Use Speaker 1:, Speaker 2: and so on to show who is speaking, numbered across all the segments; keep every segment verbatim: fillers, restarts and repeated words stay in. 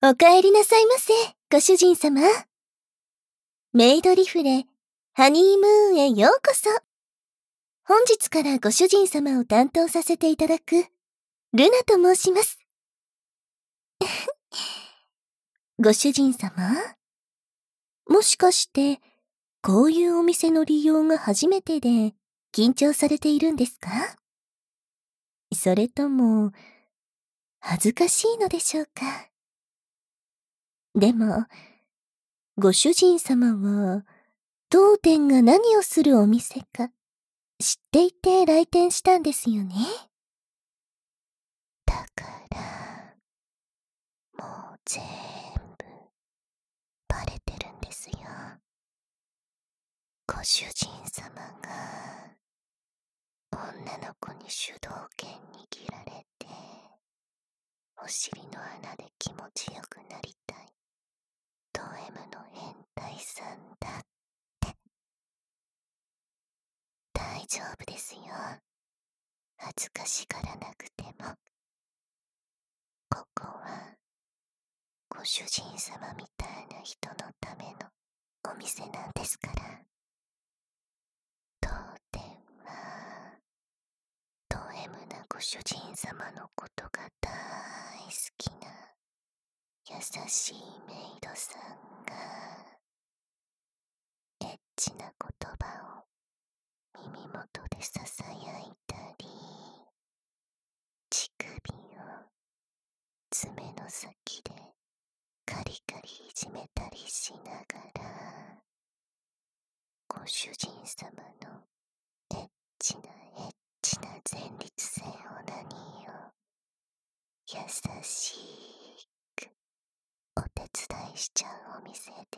Speaker 1: お帰りなさいませ、ご主人様。メイドリフレ、ハニームーンへようこそ。本日からご主人様を担当させていただく、ルナと申します。ご主人様、もしかして、こういうお店の利用が初めてで、緊張されているんですか？それとも、恥ずかしいのでしょうか？でも、ご主人様は、当店が何をするお店か、知っていて来店したんですよね。だから、もう全部、バレてるんですよ。ご主人様が、女の子に主導権握られて、お尻の穴で気持ちよくなりたい、ド M の変態さんだって。大丈夫ですよ。恥ずかしがらなくても。ここは、ご主人様みたいな人のためのお店なんですから。当店は、ド M なご主人様のことが大好きな優しいメイドさんが、エッチな言葉を耳元でささやいたり、乳首を爪の先でカリカリいじめたりしながら、ご主人様のエッチなエッチな前立腺オナニーを優しくお手伝いしちゃうお店です。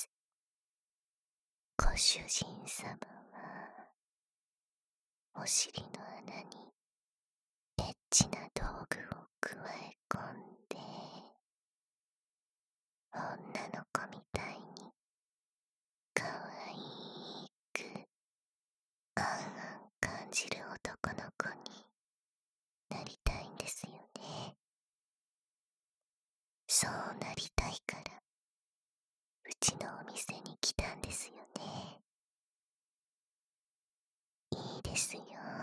Speaker 1: ご主人様はお尻の穴にエッチな道具を加え込んで、女の子みたいにかわいくあんあん感じる男の子になりたいんですよね。そうなりたいからうちのお店に来たんですよね。いいですよ。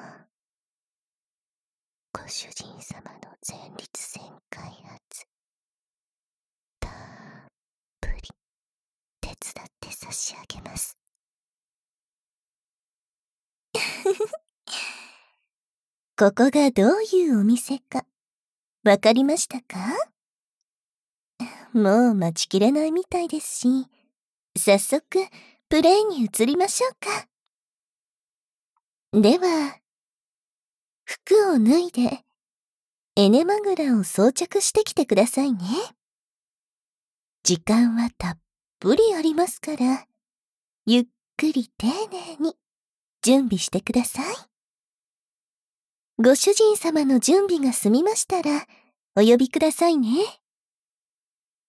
Speaker 1: ご主人様の前立腺開発、たっぷり手伝って差し上げます。ここがどういうお店かわかりましたか？もう待ちきれないみたいですし、早速プレイに移りましょうか。では、服を脱いでエネマグラを装着してきてくださいね。時間はたっぷりありますから、ゆっくり丁寧に準備してください。ご主人様の準備が済みましたら、お呼びくださいね。